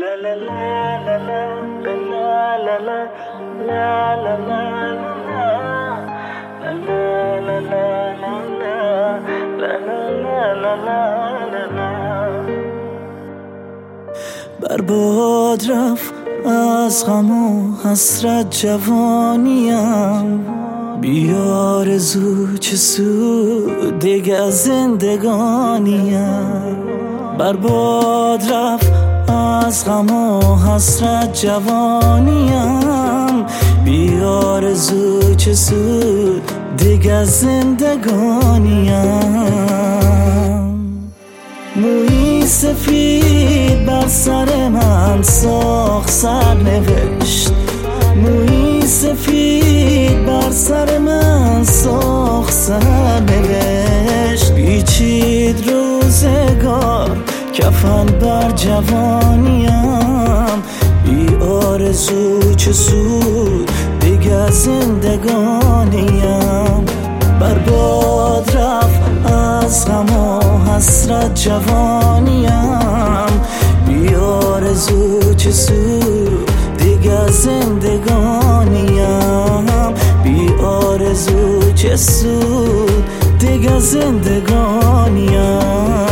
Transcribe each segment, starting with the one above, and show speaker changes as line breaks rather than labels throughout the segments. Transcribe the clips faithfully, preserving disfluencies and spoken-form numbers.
برباد رفت از غم و حسرت جوانیم، بیارزو چه سود دیگه از زندگانیم. برباد رفت از غم و حسرت جوانیم، بیارزو چه سود دیگه از زندگانیم. مویی سفید بر سر من ساخت سرنوشت، مویی سفید بر سر من ساخت سرنوشت. پیچید روزگار کفن بر جوانیم، بی آرزو چه سود دیگه از زندگانیم. برباد رفت از غم و حسرت جوانیم، بی آرزو چه سود دیگه از زندگانیم. بی آرزو چه سود دیگه از زندگانیم.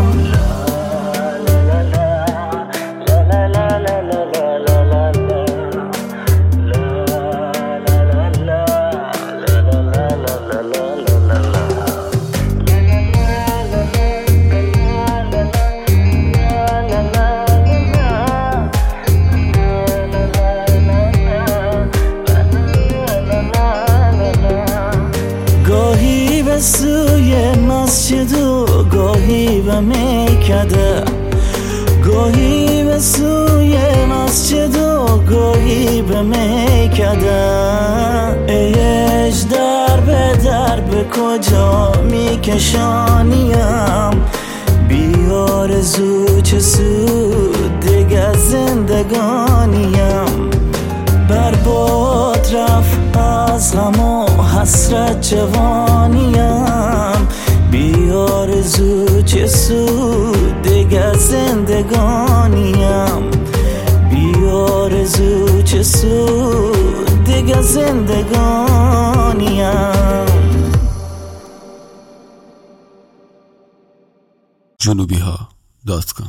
گاهی به سوی مسجد و گاهی به میکده، گاهی به سوی مسجد و گاهی به میکده. ایش در به در به کجا میکشانیم، بی آرزو چه سود دیگه از زندگانیم. برباد رفت از غم و حسرت جوانیم، بی آرزو چه سود دیگه از زندگانیم. بی آرزو چه سود دیگه از زندگانیم.
جنوبی ها دات کام